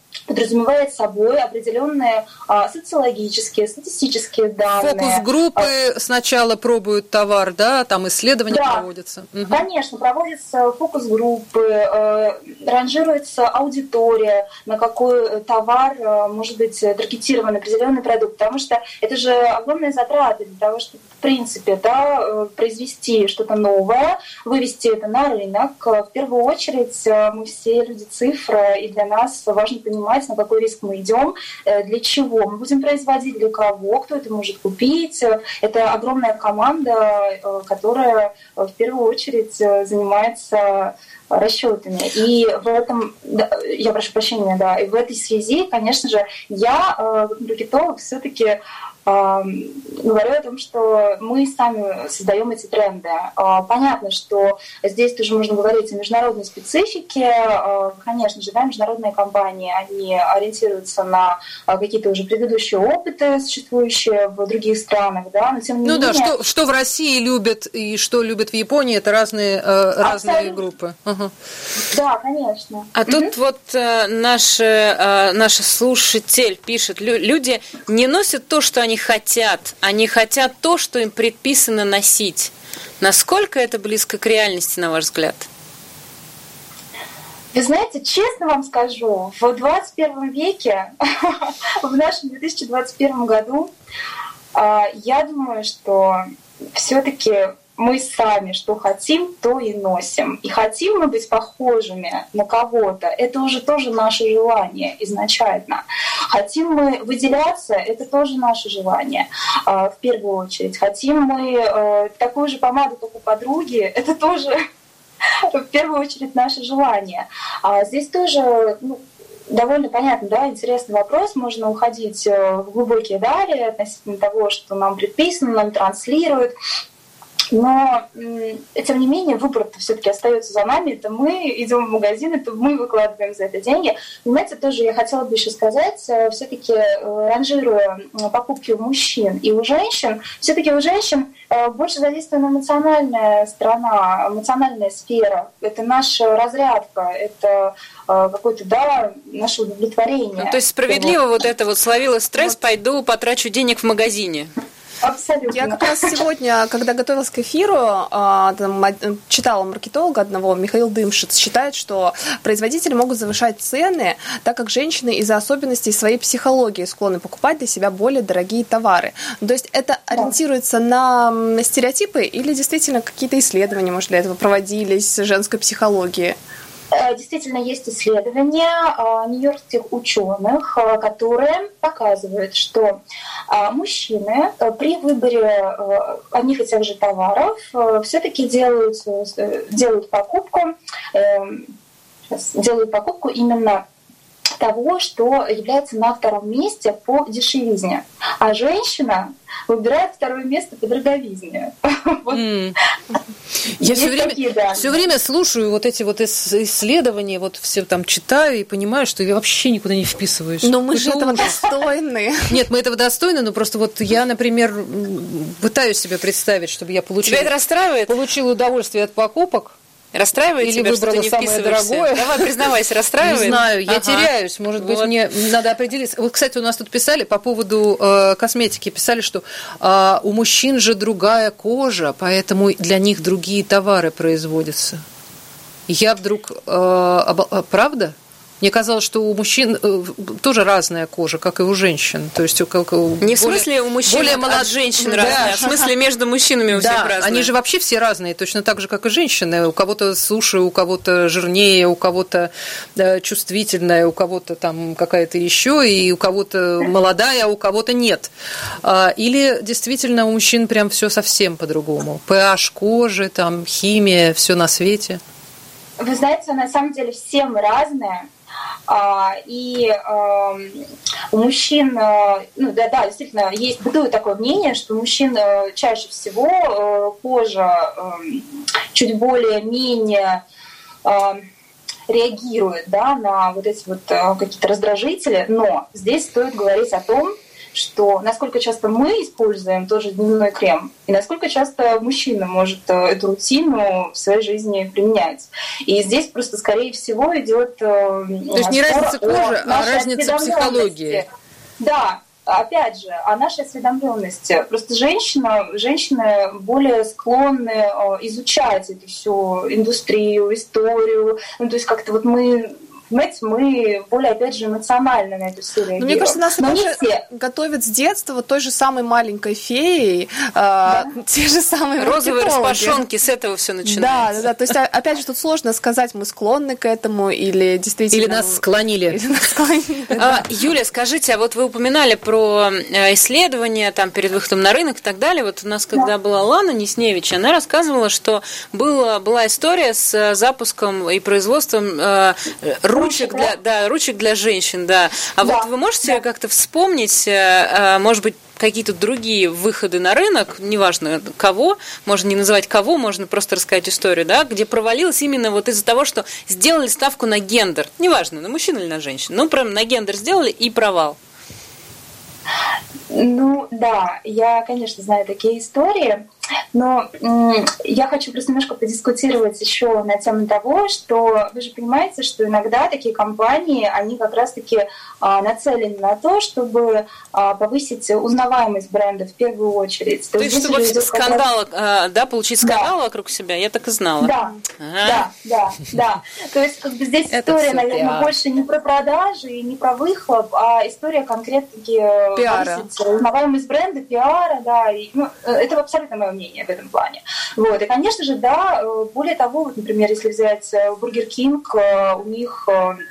подразумевает собой определенные а, социологические, статистические данные. Фокус-группы сначала пробуют товар, да, там исследования да, проводятся. Угу. Конечно, проводятся фокус-группы, э, ранжируется аудитория, на какой товар э, может быть таргетирован определенный продукт, потому что это же огромные затраты для того, чтобы в принципе да, произвести что-то новое, вывести это на рынок. В первую очередь мы все люди цифр, и для нас важно понимать, на какой риск мы идем, для чего мы будем производить, для кого, кто это может купить. Это огромная команда, которая в первую очередь занимается расчетами. И в этом, я прошу прощения, да, и в этой связи, конечно же, я, как маркетолог, все-таки говорю о том, что мы сами создаем эти тренды. Понятно, что здесь тоже можно говорить о международной специфике. Конечно же, да, международные компании, они ориентируются на какие-то уже предыдущие опыты, существующие в других странах, да, но тем не ну менее... Ну да, что, что в России любят и что любят в Японии, это разные, разные группы. Угу. Да, конечно. А угу. тут вот наш, наш слушатель пишет, люди не носят то, что они хотят. Они хотят то, что им предписано носить. Насколько это близко к реальности, на ваш взгляд? Вы знаете, честно вам скажу, в двадцать первом веке, в нашем две тысячи двадцать первом году, я думаю, что все-таки мы сами что хотим, то и носим. И хотим мы быть похожими на кого-то, это уже тоже наше желание изначально. Хотим мы выделяться, это тоже наше желание в первую очередь. Хотим мы такую же помаду, как у подруги, это тоже в первую очередь наше желание. А здесь тоже... Ну, довольно понятно, да, интересный вопрос. Можно уходить в глубокие дали относительно того, что нам предписано, нам транслируют. Но, тем не менее, выбор-то все-таки остается за нами. Это мы идем в магазин, это мы выкладываем за это деньги. Понимаете, тоже я хотела бы еще сказать, все-таки ранжируя покупки у мужчин и у женщин, все-таки у женщин больше задействована эмоциональная сторона, эмоциональная сфера. Это наша разрядка, это какое-то, да, наше удовлетворение. Ну, то есть справедливо вот это вот словила стресс, вот. Пойду потрачу денег в магазине. Абсолютно. Я как раз сегодня, когда готовилась к эфиру, там, читала маркетолога одного, Михаил Дымшиц, считает, что производители могут завышать цены, так как женщины из-за особенностей своей психологии склонны покупать для себя более дорогие товары. То есть это ориентируется на стереотипы или действительно какие-то исследования, может, для этого проводились женской психологии? Действительно, есть исследования нью-йоркских ученых, которые показывают, что мужчины при выборе одних и тех же товаров все-таки делают, делают покупку, делают покупку именно того, что является на втором месте по дешевизне. А женщина выбирает второе место по дороговизне. Mm. Я все время, все время слушаю вот эти вот исследования, вот все там читаю и понимаю, что я вообще никуда не вписываюсь. Но мы же этого достойны. Нет, мы этого достойны, но просто вот я, например, пытаюсь себе представить, чтобы я получила... Тебя это расстраивает? Получила удовольствие от покупок. Расстраивает или тебя, выбрала что ты не самое дорогое? Давай, признавайся, расстраивает? Не знаю, я ага. теряюсь. Может быть, вот. Мне надо определиться. Вот, кстати, у нас тут писали по поводу э, косметики. Писали, что э, у мужчин же другая кожа, поэтому для них другие товары производятся. Я вдруг... Э, об, правда? Мне казалось, что у мужчин тоже разная кожа, как и у женщин. То есть, как, не более, в смысле у мужчин более молод... от женщин да. разная, а в смысле между мужчинами у да, всех разные. Они же вообще все разные, точно так же, как и женщины. У кого-то суше, у кого-то жирнее, у кого-то да, чувствительная, у кого-то там какая-то еще, и у кого-то молодая, а у кого-то нет. Или действительно у мужчин прям все совсем по-другому. pH кожи, там, химия, все на свете. Вы знаете, на самом деле все мы разные. И э, у мужчин, ну да, да, действительно, есть бытует такое мнение, что у мужчин чаще всего э, кожа э, чуть более-менее э, реагирует, да, на вот эти вот э, какие-то раздражители, но здесь стоит говорить о том, что насколько часто мы используем тоже дневной крем, и насколько часто мужчина может эту рутину в своей жизни применять. И здесь просто, скорее всего, идет... То есть не разница кожи, а разница психологии. Да. Опять же, о нашей осведомленности. Просто женщина, женщины более склонны изучать эту всю индустрию, историю. Ну, то есть как-то вот мы... Понимаете, мы более, опять же, эмоционально на эту все реагируем. Мне кажется, нас все готовят с детства вот той же самой маленькой феей, да. э, те же самые розовые распашонки, с этого все начинается. Да, да, да. То есть, опять же, тут сложно сказать, мы склонны к этому или действительно... Или нас склонили. Или нас склонили, да. а, Юля, скажите, а вот вы упоминали про исследования там, перед выходом на рынок и так далее. Вот у нас, когда да. была Лана Несневич, она рассказывала, что было, была история с запуском и производством э, Ручек для, да, ручек для женщин, да. А да, вот вы можете да. как-то вспомнить, может быть, какие-то другие выходы на рынок, неважно кого, можно не называть кого, можно просто рассказать историю, да, где провалилось именно вот из-за того, что сделали ставку на гендер, неважно, на мужчин или на женщин, ну, прям на гендер сделали и провал. Ну, да, я, конечно, знаю такие истории, но м- я хочу просто немножко подискутировать еще на тему того, что вы же понимаете, что иногда такие компании, они как раз-таки а, нацелены на то, чтобы а, повысить узнаваемость бренда в первую очередь. То, То есть, чтобы скандал, раз... да, получить скандал да. вокруг себя, я так и знала. Да, ага. да, да, да. То есть, как бы здесь это история, наверное, пиар. Больше не про продажи и не про выхлоп, а история конкретно-таки повысить узнаваемость бренда, пиара, да, и, ну, это абсолютно мое мнение в этом плане. Вот. И, конечно же, да, более того, вот, например, если взять Бургер Кинг, у них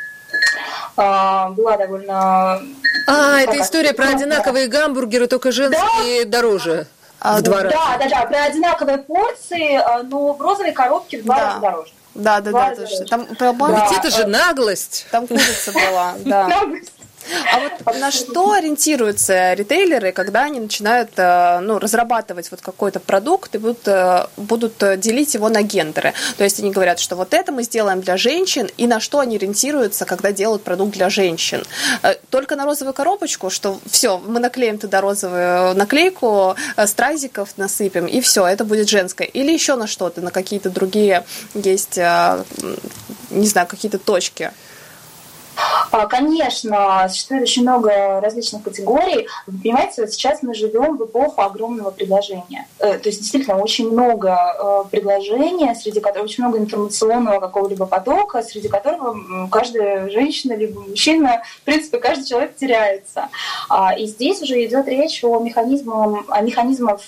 была довольно... А, это история про одинаковые гамбургеры, только женские да? дороже. В два раза. Да, да, да, про одинаковые порции, но в розовой коробке в два да. раза дороже. Да, да, да, точно. Там, да. Ведь это же наглость. Там курица была, да. А вот на что ориентируются ритейлеры, когда они начинают ну, разрабатывать вот какой-то продукт и будут, будут делить его на гендеры? То есть они говорят, что вот это мы сделаем для женщин, и на что они ориентируются, когда делают продукт для женщин? Только на розовую коробочку, что все, мы наклеим туда розовую наклейку, стразиков насыпем, и все, это будет женское. Или еще на что-то, на какие-то другие есть, не знаю, какие-то точки? Конечно, существует очень много различных категорий. Вы понимаете, вот сейчас мы живем в эпоху огромного предложения. То есть действительно очень много предложений, среди которых очень много информационного какого-либо потока, среди которого каждая женщина либо мужчина, в принципе, каждый человек теряется. И здесь уже идет речь о механизмах, о механизмах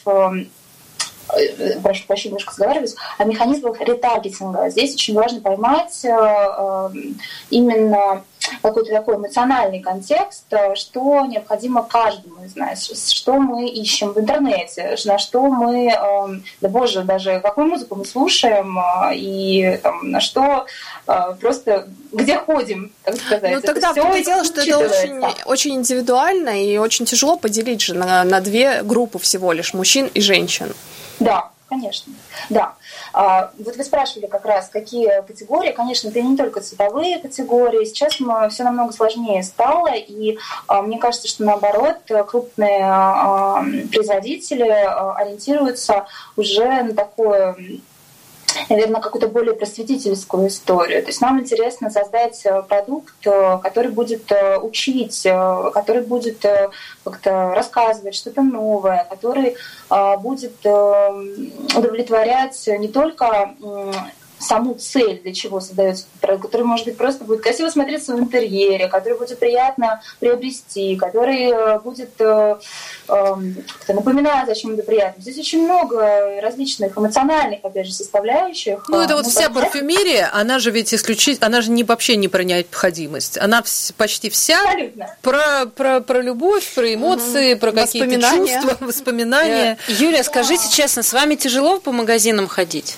прошу прощения, немножко заговариваюсь, о механизмах ретаргетинга. Здесь очень важно поймать э, именно какой-то такой эмоциональный контекст, что необходимо каждому из нас, что мы ищем в интернете, на что мы, э, да боже, даже какую музыку мы слушаем, э, и там, на что э, просто где ходим, так сказать. Ну тогда это дело, что это очень, очень индивидуально и очень тяжело поделить же на, на две группы всего лишь, мужчин и женщин. Да, конечно, да. А, вот вы спрашивали как раз, какие категории. Конечно, это не только цветовые категории. Сейчас все намного сложнее стало, и а, мне кажется, что наоборот, крупные а, производители а, ориентируются уже на такое, наверное, какую-то более просветительскую историю. То есть нам интересно создать продукт, который будет учить, который будет как-то рассказывать что-то новое, который будет удовлетворять не только саму цель, для чего создается продукт, который, может быть, просто будет красиво смотреться в интерьере, который будет приятно приобрести, который будет э, э, напоминать о чем-то приятном. Здесь очень много различных эмоциональных, опять же, составляющих. Ну, это вот Но вся вообще... парфюмерия, она же ведь исключительно, она же не, вообще не про необходимость. Она вс- почти вся про, про, про любовь, про эмоции, угу. про какие-то чувства, воспоминания. Юля, скажите честно, с вами тяжело по магазинам ходить?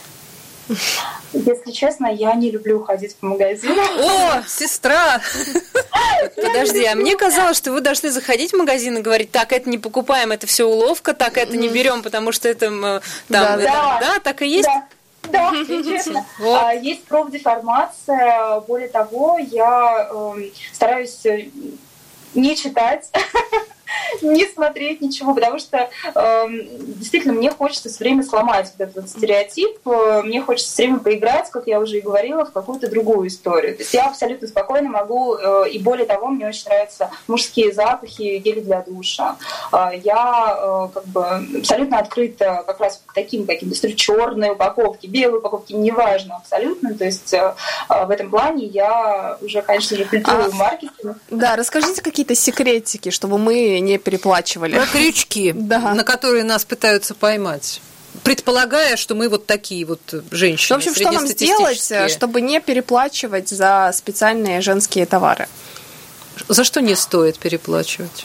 Если честно, я не люблю ходить по магазинам. О, сестра! Подожди, а мне казалось, что вы должны заходить в магазин и говорить, так, это не покупаем, это все уловка, так, это не берем, потому что это там, да, это, да, да, так и есть? Да, да, честно. Вот. Есть профдеформация. Более того, я э, стараюсь не читать не смотреть ничего, потому что э, действительно мне хочется все время сломать вот этот вот стереотип, э, мне хочется все время поиграть, как я уже и говорила, в какую-то другую историю. То есть я абсолютно спокойно могу, э, и более того, мне очень нравятся мужские запахи, гели для душа. Э, я э, как бы абсолютно открыта как раз к таким каким-то истории, черной упаковки, белой упаковки, неважно абсолютно. То есть э, в этом плане я уже, конечно же, фильтрую а, маркетинг. Да, расскажите какие-то секретики, чтобы мы не переплачивали. Про крючки, да. на которые нас пытаются поймать. Предполагая, что мы вот такие вот женщины. В общем, что нам сделать, чтобы не переплачивать за специальные женские товары? За что не стоит переплачивать?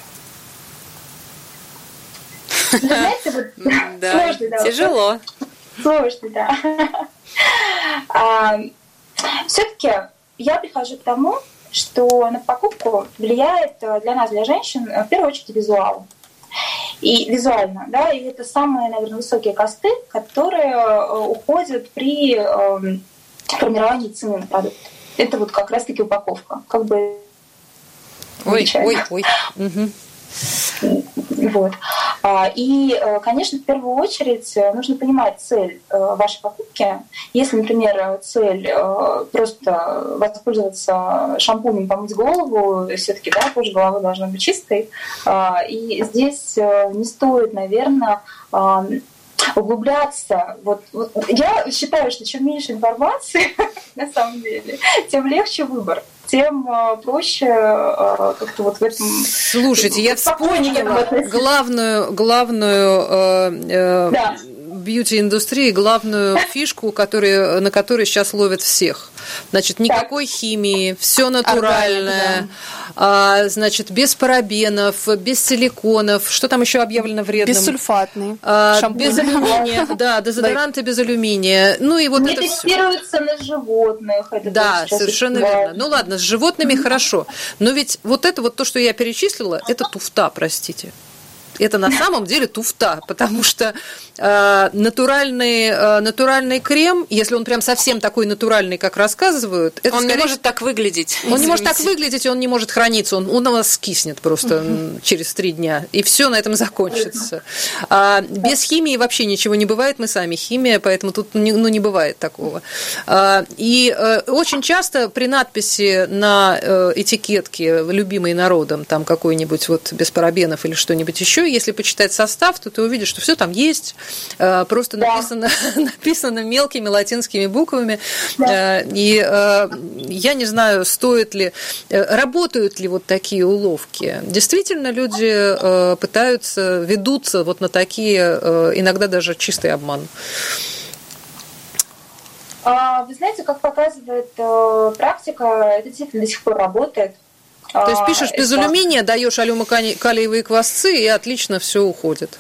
Знаете, вот сложно, да. Тяжело. Сложно, да. Все-таки я прихожу к тому, что на покупку влияет для нас, для женщин, в первую очередь визуал. И визуально, да, и это самые, наверное, высокие косты, которые уходят при э, формировании цены на продукт. Это вот как раз-таки упаковка. Как бы ой, ой, ой. Угу. Вот. И, конечно, в первую очередь нужно понимать цель вашей покупки. Если, например, цель просто воспользоваться шампунем, помыть голову, все-таки, да, кожа головы должна быть чистой. И здесь не стоит, наверное, углубляться. Вот, вот. Я считаю, что чем меньше информации, на самом деле, тем легче выбор, тем проще как-то вот в этом... Слушайте, я вспомнила главную, главную э, да. бьюти-индустрии, главную фишку, который, на которой сейчас ловят всех. Значит, никакой так. химии, все натуральное, Органик, да. а, значит, без парабенов, без силиконов, что там еще объявлено вредным? Бессульфатный. А, без алюминия, да, дезодоранты без алюминия. Ну и вот не это тестируется на животных. Это да, совершенно верно. Ну ладно, с животными mm-hmm. хорошо, но ведь вот это вот то, что я перечислила, это туфта, простите. Это на самом деле туфта, потому что э, натуральный, э, натуральный крем, если он прям совсем такой натуральный, как рассказывают, это он скорее... не может так выглядеть. Он не может так выглядеть, он не может храниться, он, он у вас скиснет просто uh-huh. через три дня, и все на этом закончится. А, без химии вообще ничего не бывает, мы сами химия, поэтому тут не, ну, не бывает такого. А, и э, очень часто при надписи на э, этикетке, любимой народом, там какой-нибудь вот без парабенов или что-нибудь еще, если почитать состав, то ты увидишь, что все там есть, просто да. написано, написано мелкими латинскими буквами. Да. И я не знаю, стоит ли, работают ли вот такие уловки. Действительно, люди пытаются, ведутся вот на такие, иногда даже чистый обман. Вы знаете, как показывает практика, это действительно до сих пор работает. То есть пишешь без это... алюминия, даешь алюмокалиевые квасцы, и отлично все уходит.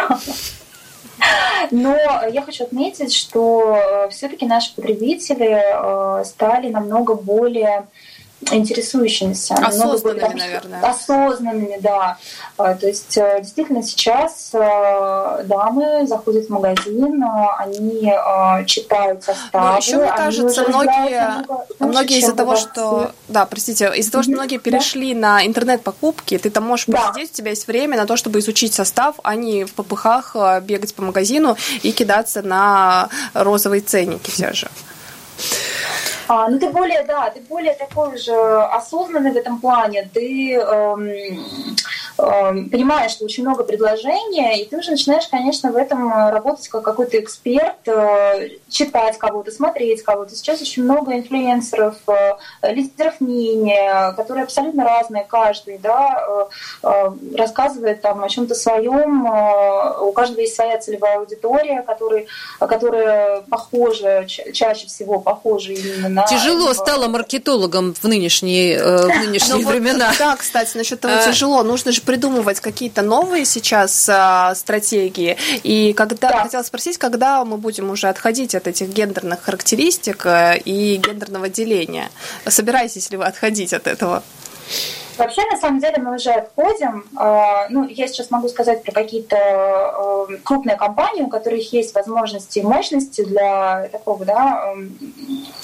Но я хочу отметить, что все-таки наши потребители стали намного более интересующимися. Осознанными, более, наверное. Осознанными, да. То есть действительно сейчас дамы заходят в магазин, они читают составы. Но еще, мне кажется, многие, много, многие из-за того, что... Да, простите, из-за того, что многие перешли да. на интернет-покупки, ты там можешь да. посидеть, у тебя есть время на то, чтобы изучить состав, а не в попыхах бегать по магазину и кидаться на розовые ценники те же. А, ну, ты более, да, ты более такой же осознанный в этом плане, ты эм, эм, понимаешь, что очень много предложений, и ты уже начинаешь, конечно, в этом работать как какой-то эксперт, э, читать кого-то, смотреть кого-то. Сейчас очень много инфлюенсеров, э, лидеров мнения, которые абсолютно разные, каждый, да, э, э, рассказывает там о чем-то своем, э, у каждого есть своя целевая аудитория, который, которая похожа, чаще всего похожа именно на... Тяжело его... стало маркетологам в нынешние, э, в нынешние ну, времена. Вот, да, кстати, насчет того а... тяжело. Нужно же придумывать какие-то новые сейчас а, стратегии. И когда да. хотела спросить, когда мы будем уже отходить от этих гендерных характеристик и гендерного деления? Собираетесь ли вы отходить от этого? Вообще, на самом деле, мы уже отходим. Ну, я сейчас могу сказать про какие-то крупные компании, у которых есть возможности и мощности для такого, да,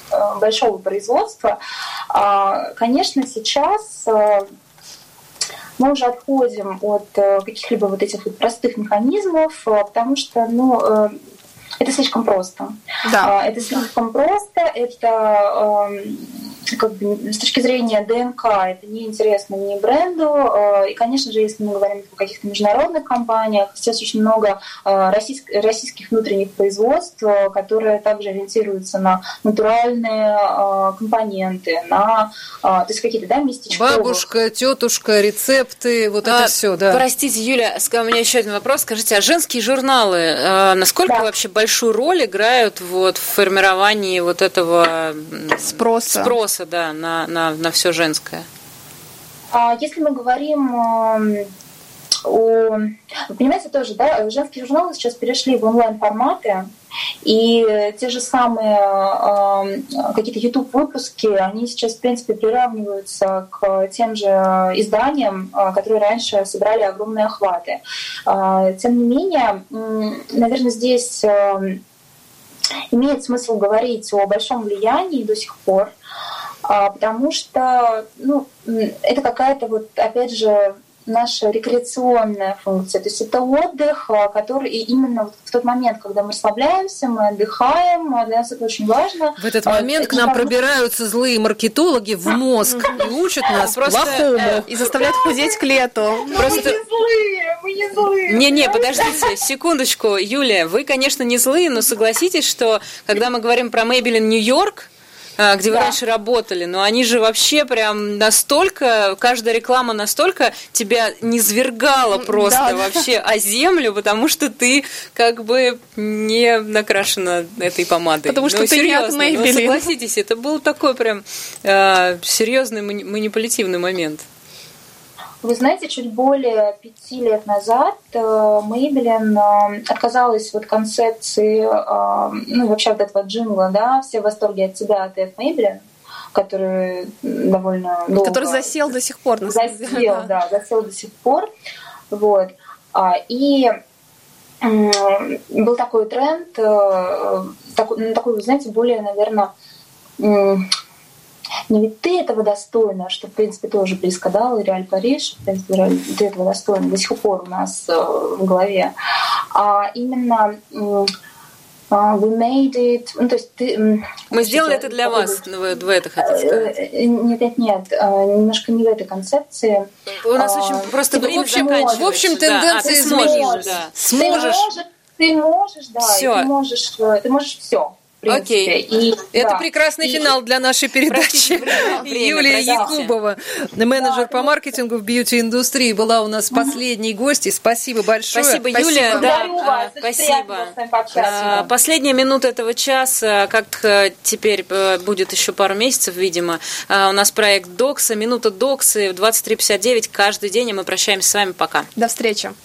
большого производства. Конечно, сейчас мы уже отходим от каких-либо вот этих вот простых механизмов, потому что, ну, это слишком просто. Да. Это слишком просто, это как бы, с точки зрения ДНК это неинтересно ни бренду. И, конечно же, если мы говорим о каких-то международных компаниях, сейчас очень много российских, российских внутренних производств, которые также ориентируются на натуральные компоненты, на то есть какие-то, да, местечковые. Бабушка, тетушка, рецепты, вот а, это все, да. Простите, Юля, у меня еще один вопрос. Скажите, а женские журналы, насколько да. вообще большую роль играют вот в формировании вот этого спроса, спроса да, на, на, на все женское? Если мы говорим о... Вы понимаете, тоже, да, женские журналы сейчас перешли в онлайн-форматы, и те же самые э, какие-то YouTube-выпуски, они сейчас, в принципе, приравниваются к тем же изданиям, которые раньше собирали огромные охваты. Э, тем не менее, э, наверное, здесь э, имеет смысл говорить о большом влиянии до сих пор, э, потому что, ну, это какая-то, вот, опять же, наша рекреационная функция. То есть это отдых, который и именно в тот момент, когда мы расслабляемся, мы отдыхаем, для нас это очень важно. В этот момент это к нам пробираются злые маркетологи в мозг и учат нас плохому. И заставляют худеть к лету. Просто... Мы не злые, мы не злые. Не-не, подождите, секундочку. Юлия, вы, конечно, не злые, но согласитесь, что когда мы говорим про Maybelline Нью-Йорк, где вы да. раньше работали, но они же вообще прям настолько, каждая реклама настолько тебя низвергала просто да. вообще о землю, потому что ты как бы не накрашена этой помадой. Потому что ну, ты серьезно, не от ну, согласитесь, это был такой прям э, серьезный манипулятивный момент. Вы знаете, чуть более пяти лет назад Maybelline отказалась от концепции, ну, вообще от этого джингла, да, все в восторге от тебя, от Maybelline, который довольно долго... Который засел до сих пор. На засел, да. да, засел до сих пор. Вот. И был такой тренд, такой, такой, вы знаете, более, наверное... Не ведь ты этого достойна, что, в принципе, тоже близко, да, Лореаль Париж, в принципе, ты этого достойна, до сих пор у нас в голове. А именно we made it, ну, то есть ты... Мы сделали это для вас, вы, вы это хотите сказать? Нет, нет, нет, немножко не в этой концепции. У нас а, очень просто время заканчивается. В общем, тенденции да, изменились. Да. Сможешь. Ты можешь, да, всё. ты можешь, ты можешь все. Окей. И, Это да. прекрасный и... финал для нашей передачи. Время, Юлия Якубова, менеджер да, по маркетингу в бьюти-индустрии, была у нас последней гостьей. Спасибо большое. Спасибо, спасибо. Юлия. Да, вас. спасибо. А, последняя минута этого часа, как теперь будет еще пару месяцев, видимо. У нас проект Докса, минута Доксы в двадцать три пятьдесят девять каждый день, и мы прощаемся с вами. Пока. До встречи.